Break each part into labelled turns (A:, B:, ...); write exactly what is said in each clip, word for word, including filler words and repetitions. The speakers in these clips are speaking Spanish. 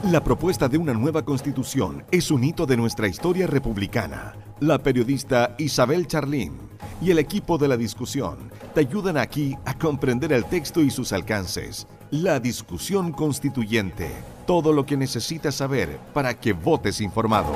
A: La propuesta de una nueva constitución es un hito de nuestra historia republicana. La periodista Isabel Charlín y el equipo de la discusión te ayudan aquí a comprender el texto y sus alcances. La discusión constituyente. Todo lo que necesitas saber para que votes informado.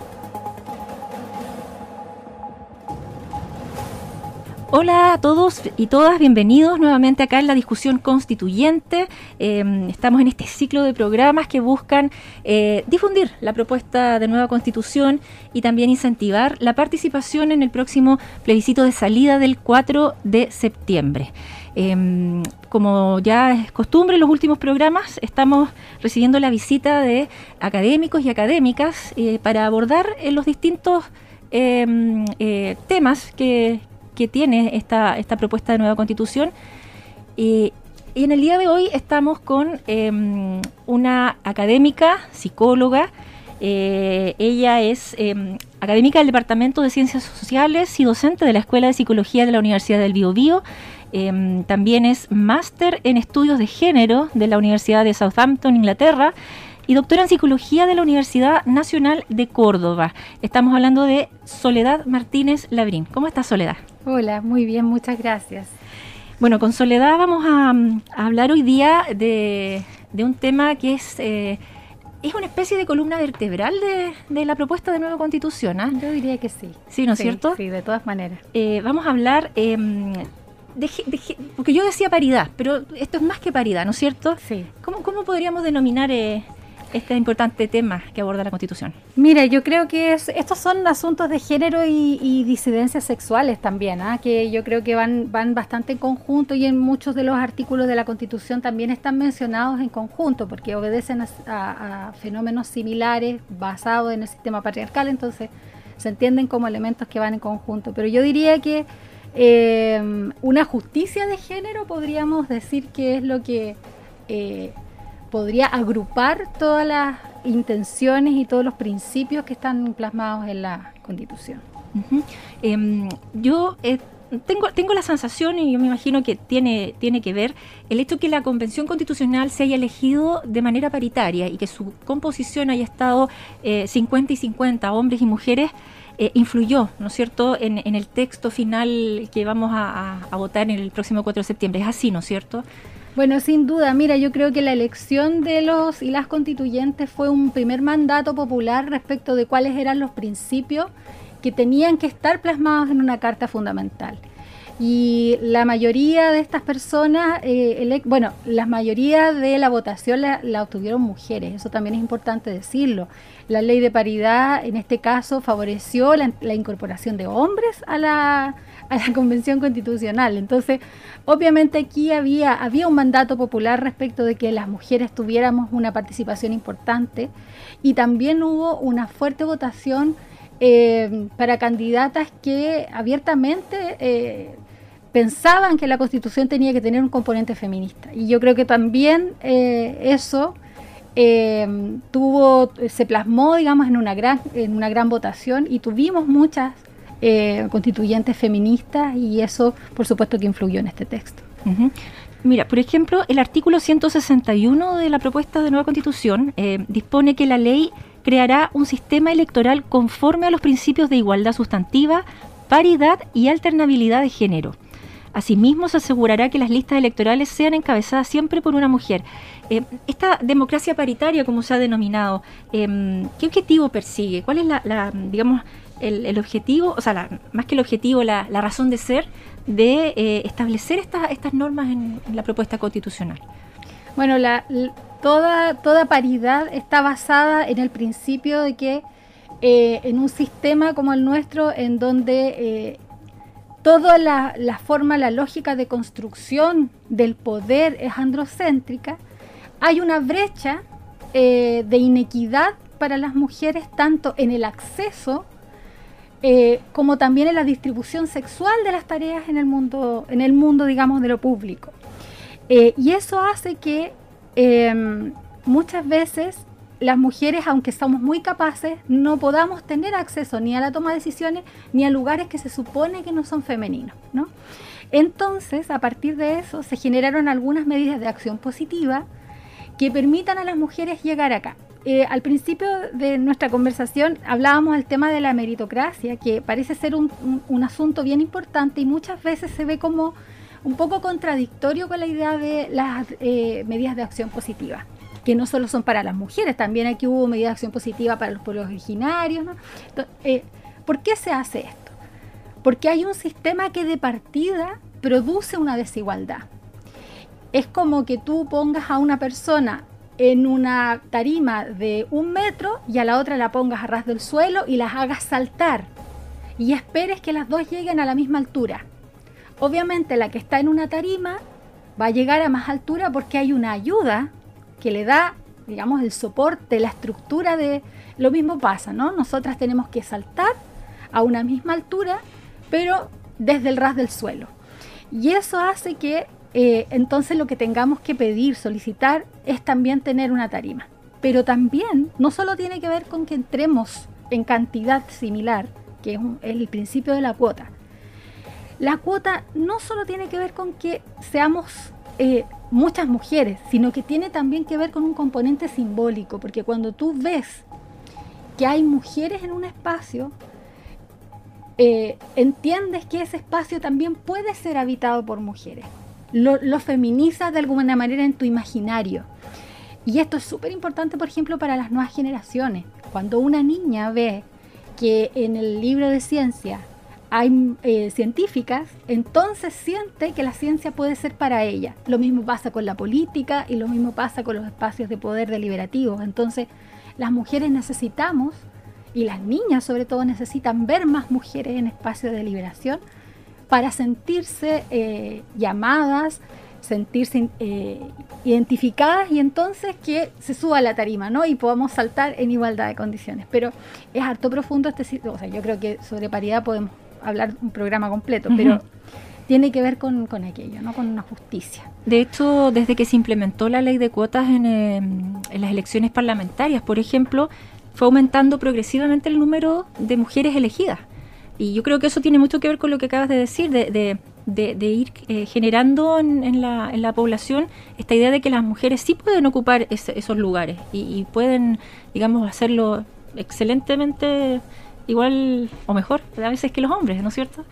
B: Hola a todos y todas, bienvenidos nuevamente acá en la discusión constituyente. Eh, estamos en este ciclo de programas que buscan eh, difundir la propuesta de nueva constitución y también incentivar la participación en el próximo plebiscito de salida del cuatro de septiembre. Eh, como ya es costumbre en los últimos programas, estamos recibiendo la visita de académicos y académicas eh, para abordar eh, los distintos eh, eh, temas que que tiene esta, esta propuesta de nueva constitución. Y, y en el día de hoy estamos con eh, una académica, psicóloga. Eh, ella es eh, académica del Departamento de Ciencias Sociales y docente de la Escuela de Psicología de la Universidad del Biobío. Eh, también es máster en estudios de género de la Universidad de Southampton, Inglaterra, y doctora en Psicología de la Universidad Nacional de Córdoba. Estamos hablando de Soledad Martínez Labrín. ¿Cómo estás, Soledad?
C: Hola, muy bien, muchas gracias.
B: Bueno, con Soledad vamos a, a hablar hoy día de, de un tema que es, eh, es una especie de columna vertebral de, de la propuesta de nueva constitución, ¿eh?
C: Yo diría que sí.
B: Sí, ¿no es
C: sí,
B: cierto?
C: Sí, de todas maneras.
B: Eh, vamos a hablar... Eh, De, de, porque yo decía paridad, pero esto es más que paridad, ¿no es cierto?
C: Sí.
B: ¿Cómo, cómo podríamos denominar eh, este importante tema que aborda la Constitución?
C: Mira, yo creo que es, estos son asuntos de género y, y disidencias sexuales también, ¿eh? Que yo creo que van, van bastante en conjunto, y en muchos de los artículos de la Constitución también están mencionados en conjunto, porque obedecen a, a, a fenómenos similares basados en el sistema patriarcal, entonces se entienden como elementos que van en conjunto. Pero yo diría que Eh, una justicia de género podríamos decir que es lo que eh, podría agrupar todas las intenciones y todos los principios que están plasmados en la Constitución.
B: Uh-huh. eh, yo eh, tengo, tengo la sensación, y yo me imagino que tiene, tiene que ver el hecho que la Convención Constitucional se haya elegido de manera paritaria y que su composición haya estado eh, cincuenta y cincuenta, hombres y mujeres. Eh, influyó, ¿no es cierto?, en, en el texto final que vamos a, a, a votar en el próximo cuatro de septiembre. Es así, ¿no es cierto?
C: Bueno, sin duda. Mira, yo creo que la elección de los y las constituyentes fue un primer mandato popular respecto de cuáles eran los principios que tenían que estar plasmados en una carta fundamental. Y la mayoría de estas personas, eh, elect- bueno, la mayoría de la votación la, la obtuvieron mujeres, eso también es importante decirlo. La ley de paridad, en este caso, favoreció la, la incorporación de hombres a la, a la Convención Constitucional. Entonces, obviamente aquí había, había un mandato popular respecto de que las mujeres tuviéramos una participación importante, y también hubo una fuerte votación eh, para candidatas que abiertamente Eh, pensaban que la Constitución tenía que tener un componente feminista, y yo creo que también eh, eso eh, tuvo, se plasmó, digamos, en una gran, en una gran votación, y tuvimos muchas eh, constituyentes feministas, y eso, por supuesto, que influyó en este texto.
B: Uh-huh. Mira, por ejemplo, el artículo ciento sesenta y uno de la propuesta de nueva Constitución eh, dispone que la ley creará un sistema electoral conforme a los principios de igualdad sustantiva, paridad y alternabilidad de género. Asimismo, se asegurará que las listas electorales sean encabezadas siempre por una mujer. Eh, esta democracia paritaria, como se ha denominado, eh, ¿qué objetivo persigue? ¿Cuál es la, la digamos, el, el objetivo, o sea, la, más que el objetivo, la, la razón de ser de eh, establecer esta, estas normas en, en la propuesta constitucional?
C: Bueno, la, la, toda, toda paridad está basada en el principio de que eh, en un sistema como el nuestro, en donde eh, toda la, la forma, la lógica de construcción del poder es androcéntrica, hay una brecha eh, de inequidad para las mujeres, tanto en el acceso eh, como también en la distribución sexual de las tareas en el mundo, en el mundo, digamos, de lo público. Eh, y eso hace que eh, muchas veces las mujeres, aunque somos muy capaces, no podamos tener acceso ni a la toma de decisiones ni a lugares que se supone que no son femeninos, ¿no? Entonces, a partir de eso, se generaron algunas medidas de acción positiva que permitan a las mujeres llegar acá. eh, al principio de nuestra conversación hablábamos del tema de la meritocracia, que parece ser un, un, un asunto bien importante y muchas veces se ve como un poco contradictorio con la idea de las eh, medidas de acción positiva, que no solo son para las mujeres, también aquí hubo medidas de acción positiva para los pueblos originarios, ¿no? Entonces, eh, ¿por qué se hace esto? Porque hay un sistema que de partida produce una desigualdad. Es como que tú pongas a una persona en una tarima de un metro y a la otra la pongas a ras del suelo y las hagas saltar y esperes que las dos lleguen a la misma altura. Obviamente la que está en una tarima va a llegar a más altura porque hay una ayuda que le da, digamos, el soporte, la estructura de... Lo mismo pasa, ¿no? Nosotras tenemos que saltar a una misma altura, pero desde el ras del suelo. Y eso hace que eh, entonces lo que tengamos que pedir, solicitar, es también tener una tarima. Pero también no solo tiene que ver con que entremos en cantidad similar, que es, un, es el principio de la cuota. La cuota no solo tiene que ver con que seamos eh, muchas mujeres, sino que tiene también que ver con un componente simbólico, porque cuando tú ves que hay mujeres en un espacio, eh, entiendes que ese espacio también puede ser habitado por mujeres. Lo, lo feminizas de alguna manera en tu imaginario. Y esto es súper importante, por ejemplo, para las nuevas generaciones. Cuando una niña ve que en el libro de ciencia hay eh, científicas, entonces siente que la ciencia puede ser para ella. Lo mismo pasa con la política y lo mismo pasa con los espacios de poder deliberativos. Entonces, las mujeres necesitamos, y las niñas sobre todo necesitan ver más mujeres en espacios de deliberación para sentirse eh, llamadas, sentirse eh, identificadas y entonces que se suba a la tarima, ¿no? Y podamos saltar en igualdad de condiciones. Pero es harto profundo este sitio, o sea, yo creo que sobre paridad podemos hablar un programa completo, uh-huh. pero tiene que ver con, con aquello, ¿no? Con una justicia.
B: De hecho, desde que se implementó la ley de cuotas en, eh, en las elecciones parlamentarias, por ejemplo, fue aumentando progresivamente el número de mujeres elegidas. Y yo creo que eso tiene mucho que ver con lo que acabas de decir, de, de, de, de ir eh, generando en, en, la, en la población esta idea de que las mujeres sí pueden ocupar ese, esos lugares y, y pueden, digamos, hacerlo excelentemente igual o mejor a veces que los hombres, ¿no es cierto?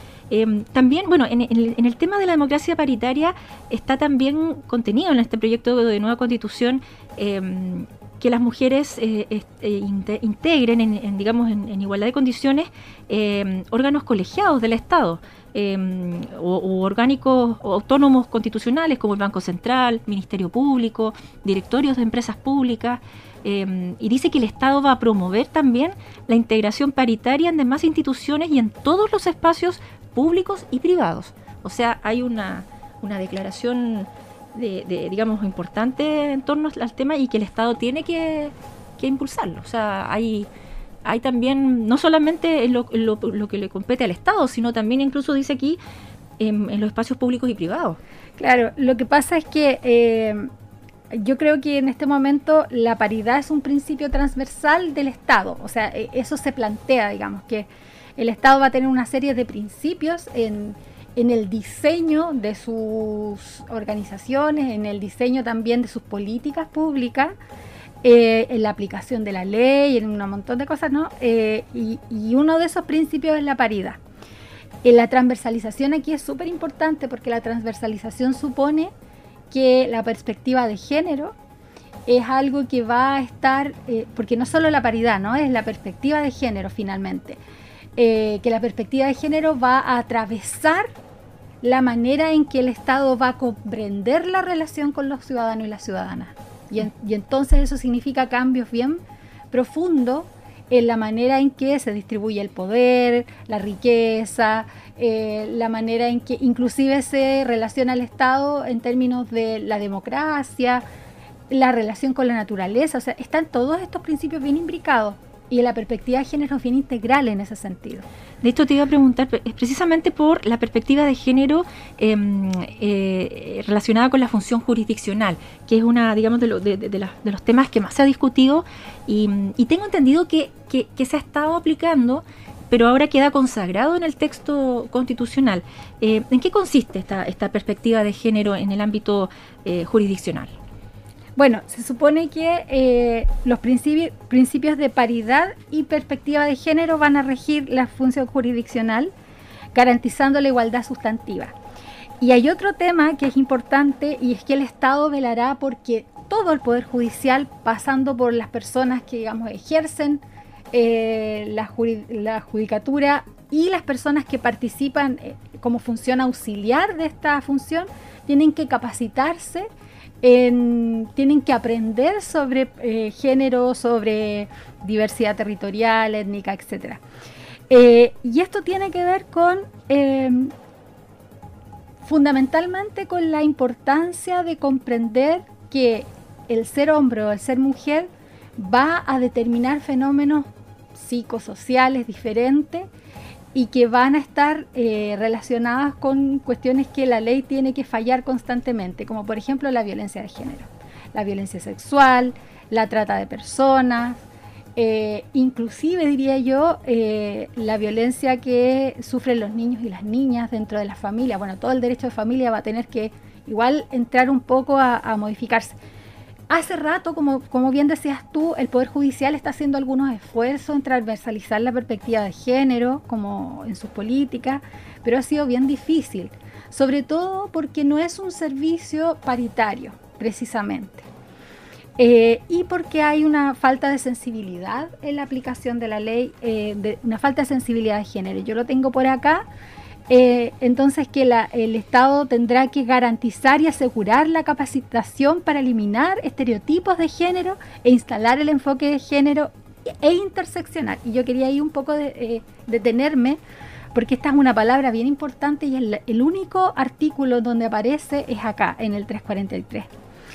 B: Eh, también, bueno, en, en, el, en el tema de la democracia paritaria está también contenido en este proyecto de nueva constitución eh, que las mujeres eh, eh, integren, en, en, digamos, en, en igualdad de condiciones, eh, órganos colegiados del Estado, eh, o, o orgánicos o autónomos constitucionales como el Banco Central, Ministerio Público, directorios de empresas públicas, eh, y dice que el Estado va a promover también la integración paritaria en demás instituciones y en todos los espacios públicos y privados. O sea, hay una, una declaración De, de, digamos, importante en torno al tema y que el Estado tiene que, que impulsarlo. O sea, hay, hay también, no solamente en lo, en lo, lo que le compete al Estado, sino también incluso dice aquí en, en los espacios públicos y privados.
C: Claro, lo que pasa es que eh, yo creo que en este momento la paridad es un principio transversal del Estado. O sea, eso se plantea, digamos, que el Estado va a tener una serie de principios en en el diseño de sus organizaciones, en el diseño también de sus políticas públicas, eh, en la aplicación de la ley, en un montón de cosas, ¿no? Eh, y, y uno de esos principios es la paridad. Eh, la transversalización aquí es súper importante porque la transversalización supone que la perspectiva de género es algo que va a estar, eh, porque no solo la paridad, ¿no? Es la perspectiva de género finalmente. Eh, que la perspectiva de género va a atravesar la manera en que el Estado va a comprender la relación con los ciudadanos y las ciudadanas. Y, en, y entonces eso significa cambios bien profundos en la manera en que se distribuye el poder, la riqueza, eh, la manera en que inclusive se relaciona el Estado en términos de la democracia, la relación con la naturaleza. O sea, están todos estos principios bien imbricados. Y la perspectiva de género es bien integral en ese sentido.
B: De hecho, te iba a preguntar, es precisamente por la perspectiva de género eh, eh, relacionada con la función jurisdiccional, que es una, digamos, de, lo, de, de, de, la, de los temas que más se ha discutido y, y tengo entendido que, que, que se ha estado aplicando, pero ahora queda consagrado en el texto constitucional. Eh, ¿En qué consiste esta, esta perspectiva de género en el ámbito eh, jurisdiccional?
C: Bueno, se supone que eh, los principi- principios de paridad y perspectiva de género van a regir la función jurisdiccional, garantizando la igualdad sustantiva. Y hay otro tema que es importante, y es que el Estado velará porque todo el Poder Judicial, pasando por las personas que, digamos, ejercen eh, la, juri- la judicatura y las personas que participan eh, como función auxiliar de esta función, tienen que capacitarse, en, tienen que aprender sobre eh, género, sobre diversidad territorial, étnica, etcétera. Eh, y esto tiene que ver con... Eh, fundamentalmente con la importancia de comprender que el ser hombre o el ser mujer va a determinar fenómenos psicosociales diferentes y que van a estar eh, relacionadas con cuestiones que la ley tiene que fallar constantemente, como por ejemplo la violencia de género, la violencia sexual, la trata de personas, Eh, inclusive diría yo eh, la violencia que sufren los niños y las niñas dentro de la familia. Bueno, todo el derecho de familia va a tener que igual entrar un poco a, a modificarse. Hace rato, como, como bien decías tú, el Poder Judicial está haciendo algunos esfuerzos en transversalizar la perspectiva de género, como en sus políticas, pero ha sido bien difícil, sobre todo porque no es un servicio paritario, precisamente. Eh, y porque hay una falta de sensibilidad en la aplicación de la ley, eh, de, una falta de sensibilidad de género. Yo lo tengo por acá, eh, entonces que la, el Estado tendrá que garantizar y asegurar la capacitación para eliminar estereotipos de género e instalar el enfoque de género e interseccional. Y yo quería ahí un poco de, eh, detenerme, porque esta es una palabra bien importante y el, el único artículo donde aparece es acá, en el trescientos cuarenta y tres.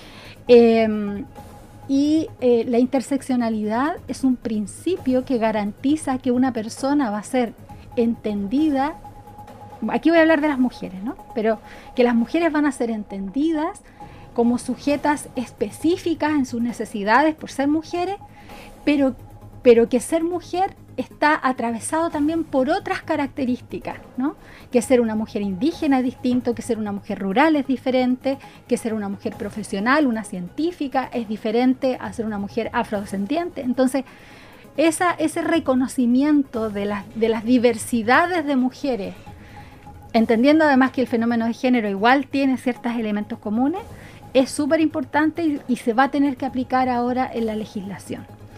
C: Eh, Y eh, la interseccionalidad es un principio que garantiza que una persona va a ser entendida, aquí voy a hablar de las mujeres, ¿no? Pero que las mujeres van a ser entendidas como sujetas específicas en sus necesidades por ser mujeres, pero, pero que ser mujer está atravesado también por otras características, ¿no? Que ser una mujer indígena es distinto, que ser una mujer rural es diferente, que ser una mujer profesional, una científica es diferente a ser una mujer afrodescendiente. Entonces, esa, ese reconocimiento de las, de las diversidades de mujeres, entendiendo además que el fenómeno de género igual tiene ciertos elementos comunes, es súper importante y, y se va a tener que aplicar ahora en la legislación.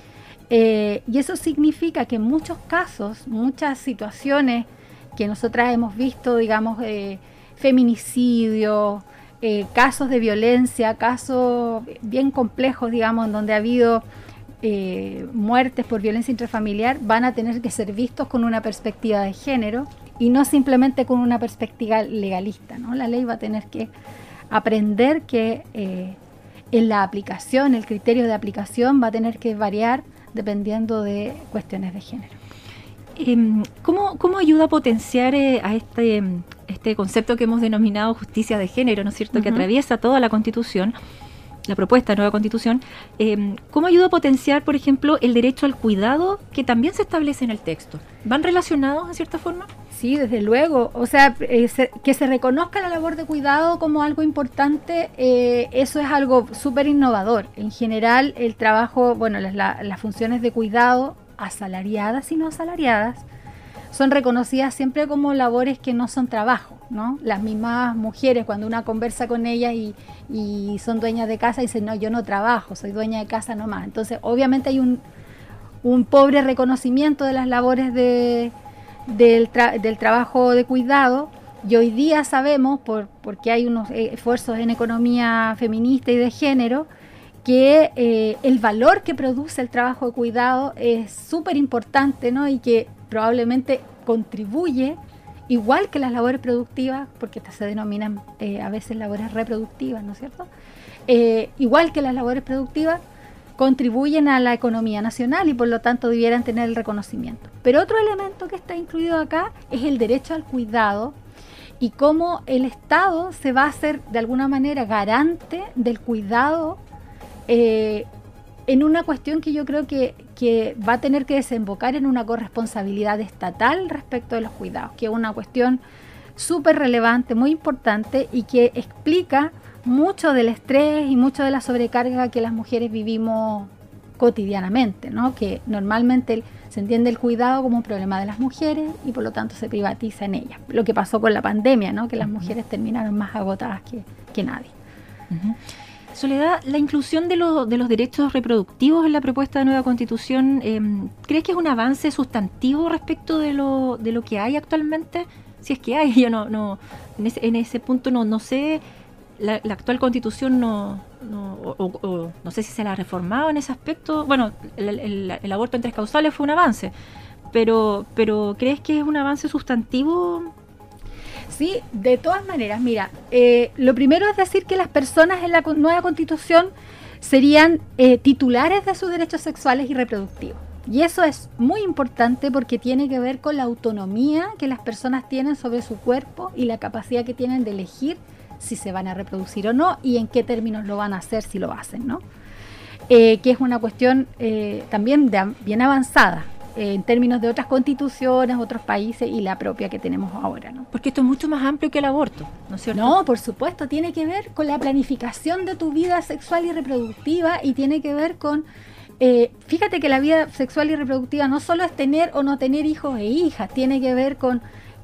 C: Eh, y eso significa que en muchos casos, muchas situaciones que nosotras hemos visto, digamos, eh, feminicidio, eh, casos de violencia, casos bien complejos, digamos, en donde ha habido eh, muertes por violencia intrafamiliar, van a tener que ser vistos con una perspectiva de género y no simplemente con una perspectiva legalista, ¿no? La ley va a tener que aprender que eh, en la aplicación, el criterio de aplicación va a tener que variar dependiendo de cuestiones de género.
B: Eh, ¿cómo, ¿Cómo ayuda a potenciar eh, a este, este concepto que hemos denominado justicia de género, ¿no es cierto?, uh-huh, que atraviesa toda la Constitución, la propuesta de nueva Constitución? Eh, ¿Cómo ayuda a potenciar, por ejemplo, el derecho al cuidado que también se establece en el texto? ¿Van relacionados, en cierta forma?
C: Sí, desde luego. O sea, eh, se, que se reconozca la labor de cuidado como algo importante, eh, eso es algo súper innovador. En general, el trabajo, bueno, las, la, las funciones de cuidado, asalariadas y no asalariadas, son reconocidas siempre como labores que no son trabajo, ¿no? Las mismas mujeres, cuando una conversa con ellas y, y son dueñas de casa, dicen, no, yo no trabajo, soy dueña de casa nomás. Entonces, obviamente hay un, un pobre reconocimiento de las labores de... Del, tra- del trabajo de cuidado, y hoy día sabemos, por, porque hay unos esfuerzos en economía feminista y de género, que eh, el valor que produce el trabajo de cuidado es súper importante, ¿no? Y que probablemente contribuye, igual que las labores productivas, porque estas se denominan eh, a veces labores reproductivas, ¿no es cierto? Eh, igual que las labores productivas, contribuyen a la economía nacional y por lo tanto debieran tener el reconocimiento. Pero otro elemento que está incluido acá es el derecho al cuidado y cómo el Estado se va a hacer de alguna manera garante del cuidado eh, en una cuestión que yo creo que, que va a tener que desembocar en una corresponsabilidad estatal respecto de los cuidados, que es una cuestión súper relevante, muy importante y que explica mucho del estrés y mucho de la sobrecarga que las mujeres vivimos cotidianamente, ¿no? Que normalmente el, se entiende el cuidado como un problema de las mujeres y por lo tanto se privatiza en ellas. Lo que pasó con la pandemia, ¿no? Que las mujeres terminaron más agotadas que, que nadie.
B: Uh-huh. Soledad, la inclusión de, lo, de los derechos reproductivos en la propuesta de nueva Constitución, eh, ¿crees que es un avance sustantivo respecto de lo, de lo que hay actualmente? Si es que hay, yo no, no en, ese, en ese punto no, no sé, la, la actual Constitución no, no o, o, o, no sé si se la ha reformado en ese aspecto. Bueno, el, el, el aborto en tres causales fue un avance, pero, pero ¿crees que es un avance sustantivo?
C: Sí, de todas maneras, mira, eh, lo primero es decir que las personas en la nueva Constitución serían eh, titulares de sus derechos sexuales y reproductivos. Y eso es muy importante porque tiene que ver con la autonomía que las personas tienen sobre su cuerpo y la capacidad que tienen de elegir si se van a reproducir o no y en qué términos lo van a hacer si lo hacen, ¿no? Eh, que es una cuestión eh, también de, bien avanzada eh, en términos de otras constituciones, otros países y la propia que tenemos ahora, ¿no?
B: Porque esto es mucho más amplio que el aborto, ¿no es cierto?
C: No, por supuesto, tiene que ver con la planificación de tu vida sexual y reproductiva y tiene que ver con... Eh, fíjate que la vida sexual y reproductiva no solo es tener o no tener hijos e hijas, tiene que ver con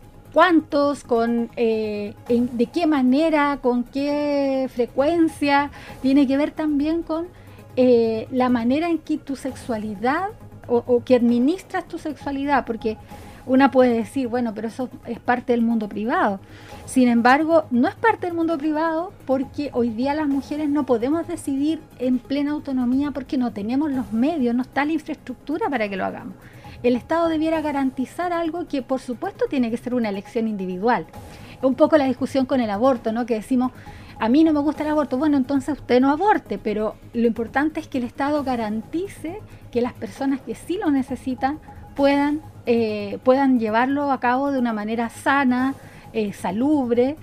C: cuántos, con eh, en, de qué manera, con qué frecuencia, tiene que ver también con eh, la manera en que tu sexualidad o, o que administras tu sexualidad, porque una puede decir, bueno, pero eso es parte del mundo privado. Sin embargo, no es parte del mundo privado porque hoy día las mujeres no podemos decidir en plena autonomía porque no tenemos los medios, no está la infraestructura para que lo hagamos. El Estado debiera garantizar algo que por supuesto tiene que ser una elección individual. Un poco la discusión con el aborto, ¿no? Que decimos, a mí no me gusta el aborto, bueno, entonces usted no aborte, pero lo importante es que el Estado garantice que las personas que sí lo necesitan puedan, eh, puedan llevarlo a cabo de una manera sana, eh, salubre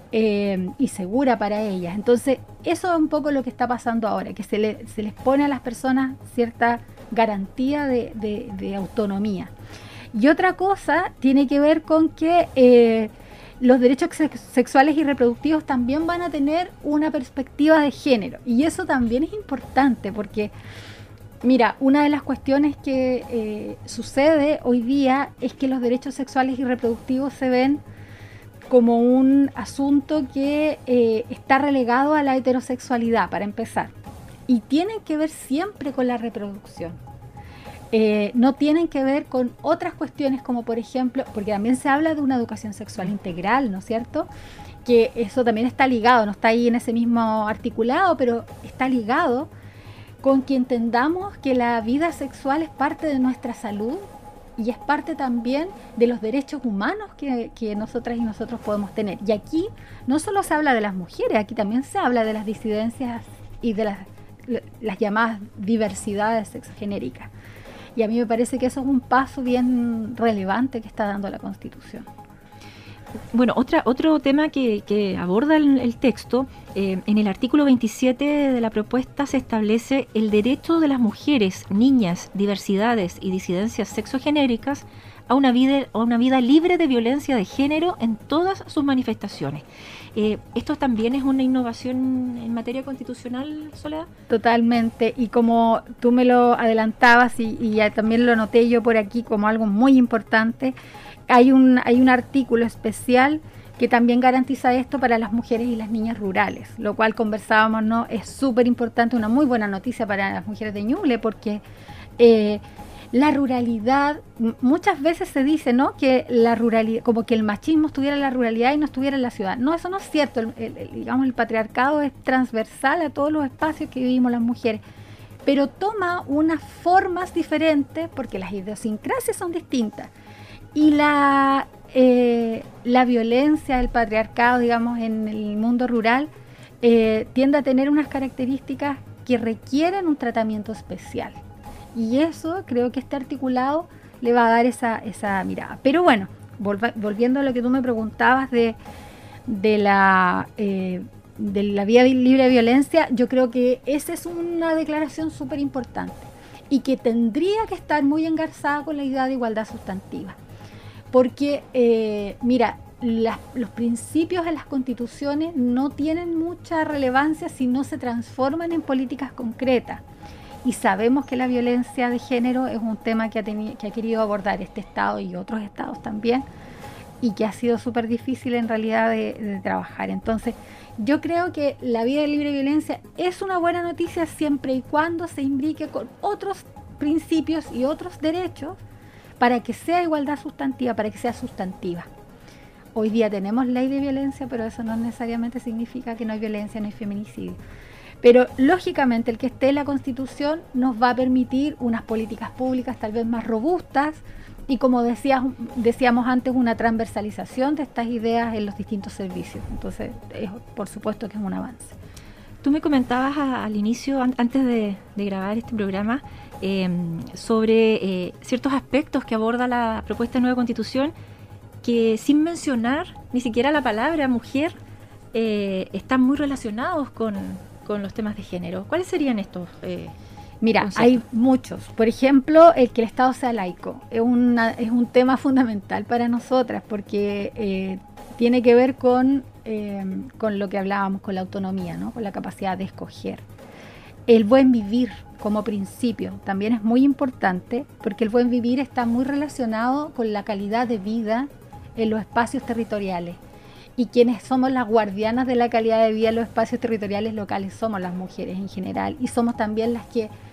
C: eh, y segura para ellas. Entonces, eso es un poco lo que está pasando ahora, que se, le, se les pone a las personas cierta garantía de, de, de autonomía. Y otra cosa tiene que ver con que eh, los derechos sex- sexuales y reproductivos también van a tener una perspectiva de género. Y eso también es importante porque, mira, una de las cuestiones que eh, sucede hoy día es que los derechos sexuales y reproductivos se ven como un asunto que eh, está relegado a la heterosexualidad, para empezar. Y tienen que ver siempre con la reproducción. Eh, no tienen que ver con otras cuestiones como, por ejemplo, porque también se habla de una educación sexual integral, ¿no es cierto? Que eso también está ligado, no está ahí en ese mismo articulado, pero está ligado con que entendamos que la vida sexual es parte de nuestra salud y es parte también de los derechos humanos que, que nosotras y nosotros podemos tener. Y aquí no solo se habla de las mujeres, aquí también se habla de las disidencias y de las, las llamadas diversidades sexogenéricas. Y a mí me parece que eso es un paso bien relevante que está dando la Constitución.
B: Bueno, otra, otro tema que, que aborda el, el texto, eh, en el artículo veintisiete de la propuesta se establece el derecho de las mujeres, niñas, diversidades y disidencias sexogenéricas a una vida, a una vida libre de violencia de género en todas sus manifestaciones. Eh, ¿Esto también es una innovación en materia constitucional, Soledad?
C: Totalmente, y como tú me lo adelantabas y, y ya también lo anoté yo por aquí como algo muy importante, hay un, hay un artículo especial que también garantiza esto para las mujeres y las niñas rurales, lo cual conversábamos, ¿no? Es súper importante, una muy buena noticia para las mujeres de Ñuble, porque eh, la ruralidad, m- muchas veces se dice, ¿no? Que la ruralidad, como que el machismo estuviera en la ruralidad y no estuviera en la ciudad. No, eso no es cierto. El, el, el, digamos, el patriarcado es transversal a todos los espacios que vivimos las mujeres, pero toma unas formas diferentes porque las idiosincrasias son distintas. Y la, eh, la violencia del patriarcado, digamos, en el mundo rural, eh, tiende a tener unas características que requieren un tratamiento especial. Y eso creo que este articulado le va a dar esa, esa mirada. Pero bueno, volva, volviendo a lo que tú me preguntabas de, de, la, eh, de la vía libre de violencia, yo creo que esa es una declaración súper importante y que tendría que estar muy engarzada con la idea de igualdad sustantiva. Porque, eh, mira, las, los principios de las constituciones no tienen mucha relevancia si no se transforman en políticas concretas. Y sabemos que la violencia de género es un tema que ha, tenido, que ha querido abordar este Estado y otros estados también, y que ha sido súper difícil en realidad de, de trabajar. Entonces, yo creo que la vida de libre violencia es una buena noticia siempre y cuando se imbrique con otros principios y otros derechos para que sea igualdad sustantiva, para que sea sustantiva. Hoy día tenemos ley de violencia, pero eso no necesariamente significa que no hay violencia, no hay feminicidio. Pero lógicamente el que esté en la Constitución nos va a permitir unas políticas públicas tal vez más robustas y, como decías, decíamos antes, una transversalización de estas ideas en los distintos servicios. Entonces, es, por supuesto que es un avance.
B: Tú me comentabas a, al inicio, an, antes de, de grabar este programa, eh, sobre eh, ciertos aspectos que aborda la propuesta de nueva Constitución que, sin mencionar ni siquiera la palabra mujer, eh, están muy relacionados con, con los temas de género. ¿Cuáles serían estos eh,
C: Mira,
B: conceptos?
C: Hay muchos. Por ejemplo, el que el Estado sea laico. Es, una, es un tema fundamental para nosotras porque eh, tiene que ver con, eh, con lo que hablábamos, con la autonomía, ¿no? Con la capacidad de escoger. El buen vivir como principio también es muy importante porque el buen vivir está muy relacionado con la calidad de vida en los espacios territoriales. Y quienes somos las guardianas de la calidad de vida en los espacios territoriales locales somos las mujeres en general, y somos también las que